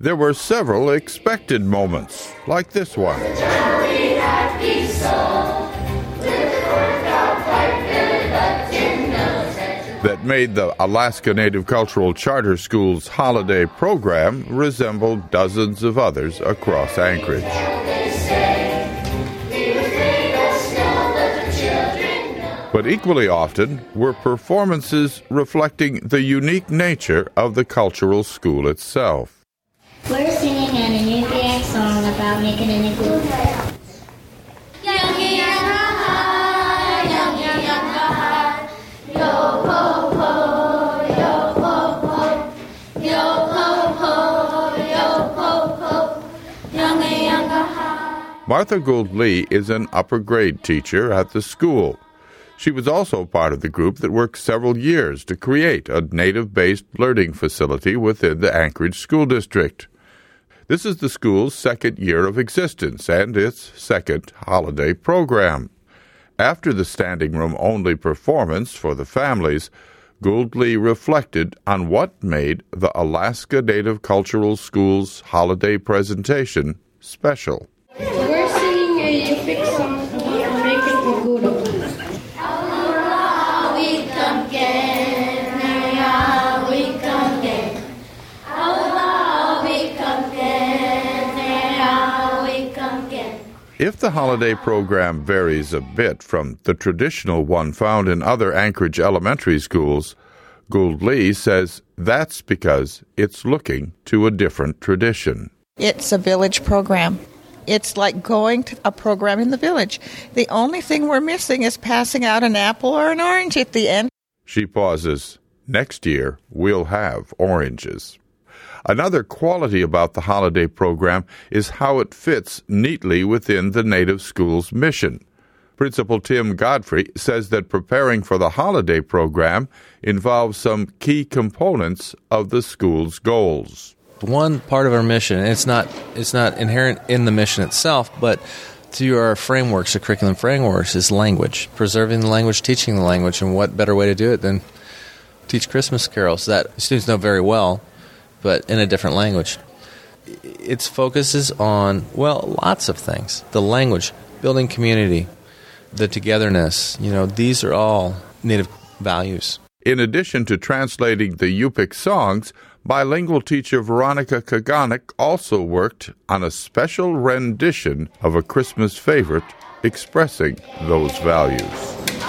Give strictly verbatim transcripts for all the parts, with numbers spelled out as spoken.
There were several expected moments, like this one, that made the Alaska Native Cultural Charter School's holiday program resemble dozens of others across Anchorage. But equally often were performances reflecting the unique nature of the cultural school itself. We're singing an Inupiaq song about making an igloo. Martha Gould Lee is an upper grade teacher at the school. She was also part of the group that worked several years to create a native-based learning facility within the Anchorage School District. This is the school's second year of existence and its second holiday program. After the standing room-only performance for the families, Gould Lee reflected on what made the Alaska Native Cultural School's holiday presentation special. We're singing a Yupik song about making a guro. If the holiday program varies a bit from the traditional one found in other Anchorage elementary schools, Gould Lee says that's because it's looking to a different tradition. It's a village program. It's like going to a program in the village. The only thing we're missing is passing out an apple or an orange at the end. She pauses. Next year, we'll have oranges. Another quality about the holiday program is how it fits neatly within the Native School's mission. Principal Tim Godfrey says that preparing for the holiday program involves some key components of the school's goals. One part of our mission, and it's not it's not inherent in the mission itself, but through our frameworks, the curriculum frameworks, is language. Preserving the language, teaching the language, and what better way to do it than teach Christmas carols that students know very well, but in a different language. Its focuses on, well, lots of things. The language, building community, the togetherness, you know, these are all Native values. In addition to translating the Yupik songs, bilingual teacher Veronica Kaganek also worked on a special rendition of a Christmas favorite expressing those values.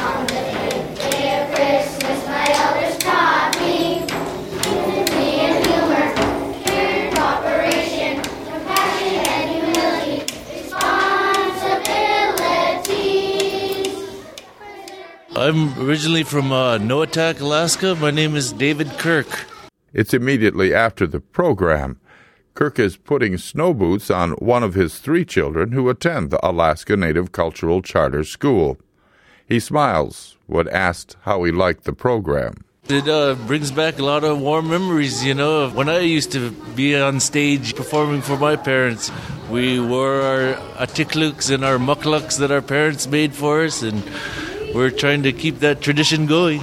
I'm originally from uh, Noatak, Alaska. My name is David Kirk. It's immediately after the program. Kirk is putting snow boots on one of his three children who attend the Alaska Native Cultural Charter School. He smiles when asked how he liked the program. It uh, brings back a lot of warm memories, you know, of when I used to be on stage performing for my parents. We wore our atikluks and our mukluks that our parents made for us, and we're trying to keep that tradition going.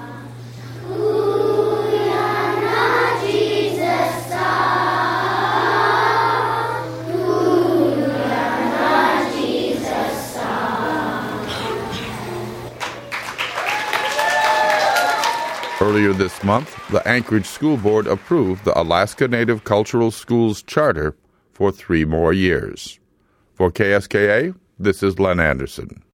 Earlier this month, the Anchorage School Board approved the Alaska Native Cultural Schools Charter for three more years. For K S K A, this is Len Anderson.